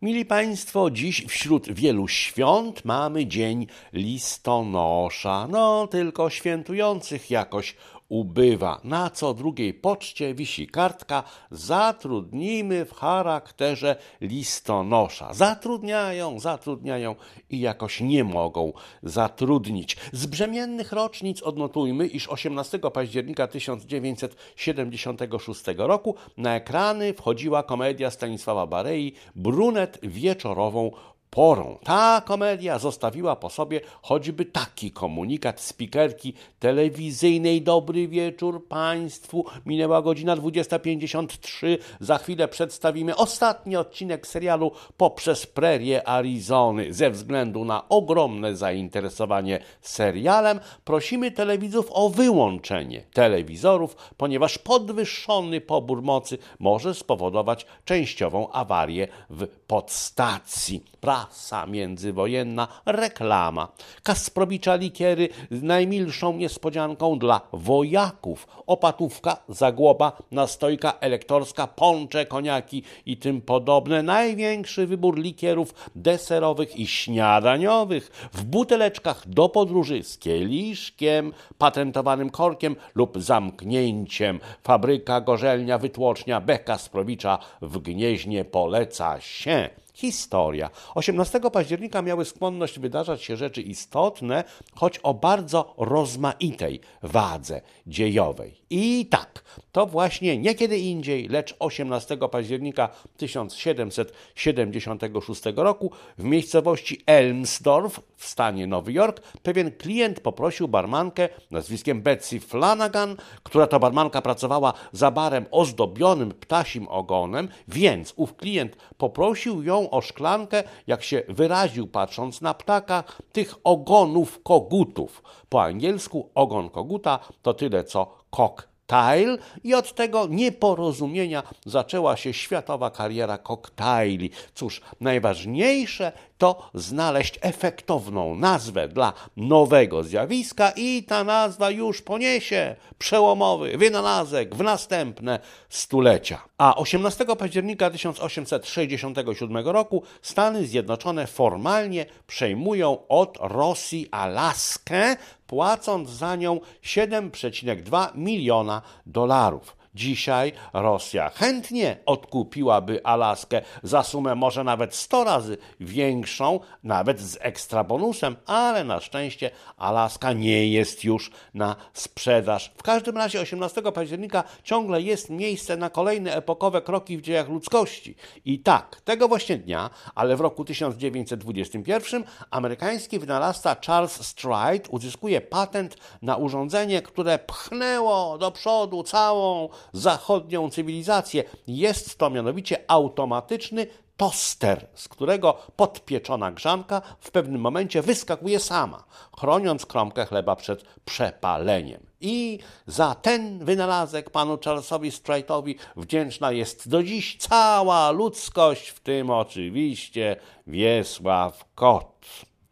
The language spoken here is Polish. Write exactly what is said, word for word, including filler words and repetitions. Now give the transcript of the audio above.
Mili Państwo, dziś wśród wielu świąt mamy dzień listonosza. No, tylko świętujących jakoś ubywa. Na co drugiej poczcie wisi kartka zatrudnijmy w charakterze listonosza. Zatrudniają, zatrudniają i jakoś nie mogą zatrudnić. Z brzemiennych rocznic odnotujmy, iż osiemnastego października tysiąc dziewięćset siedemdziesiątego szóstego roku na ekrany wchodziła komedia Stanisława Barei Brunet wieczorową porą. Ta komedia zostawiła po sobie choćby taki komunikat spikerki telewizyjnej: dobry wieczór Państwu, minęła godzina dwudziesta pięćdziesiąt trzy, za chwilę przedstawimy ostatni odcinek serialu Poprzez prerię Arizony. Ze względu na ogromne zainteresowanie serialem prosimy telewidzów o wyłączenie telewizorów, ponieważ podwyższony pobór mocy może spowodować częściową awarię w podstacji. Prasa międzywojenna, reklama. Kasprowicza likiery z najmilszą niespodzianką dla wojaków. Opatówka, Zagłoba, nastojka elektorska, poncze, koniaki i tym podobne. Największy wybór likierów deserowych i śniadaniowych w buteleczkach do podróży z kieliszkiem, patentowanym korkiem lub zamknięciem. Fabryka, gorzelnia, wytłocznia B. Kasprowicza w Gnieźnie poleca się. Historia. osiemnastego października miały skłonność wydarzać się rzeczy istotne, choć o bardzo rozmaitej wadze dziejowej. I tak, to właśnie nie kiedy indziej, lecz osiemnastego października tysiąc siedemset siedemdziesiątego szóstego roku w miejscowości Elmsdorf w stanie Nowy Jork pewien klient poprosił barmankę nazwiskiem Betsy Flanagan, która to barmanka pracowała za barem ozdobionym ptasim ogonem, więc ów klient poprosił ją o szklankę, jak się wyraził patrząc na ptaka, tych ogonów kogutów. Po angielsku ogon koguta to tyle co cocktail i od tego nieporozumienia zaczęła się światowa kariera koktajli. Cóż, najważniejsze to znaleźć efektowną nazwę dla nowego zjawiska i ta nazwa już poniesie przełomowy wynalazek w następne stulecia. A osiemnastego października tysiąc osiemset sześćdziesiątego siódmego roku Stany Zjednoczone formalnie przejmują od Rosji Alaskę, płacąc za nią siedem przecinek dwa miliona dolarów. Dzisiaj Rosja chętnie odkupiłaby Alaskę za sumę może nawet sto razy większą, nawet z ekstra bonusem, ale na szczęście Alaska nie jest już na sprzedaż. W każdym razie osiemnastego października ciągle jest miejsce na kolejne epokowe kroki w dziejach ludzkości. I tak, tego właśnie dnia, ale w roku tysiąc dziewięćset dwudziestym pierwszym amerykański wynalazca Charles Stride uzyskuje patent na urządzenie, które pchnęło do przodu całą zachodnią cywilizację. Jest to mianowicie automatyczny toster, z którego podpieczona grzanka w pewnym momencie wyskakuje sama, chroniąc kromkę chleba przed przepaleniem. I za ten wynalazek panu Charlesowi Stride'owi wdzięczna jest do dziś cała ludzkość, w tym oczywiście Wiesław Kot.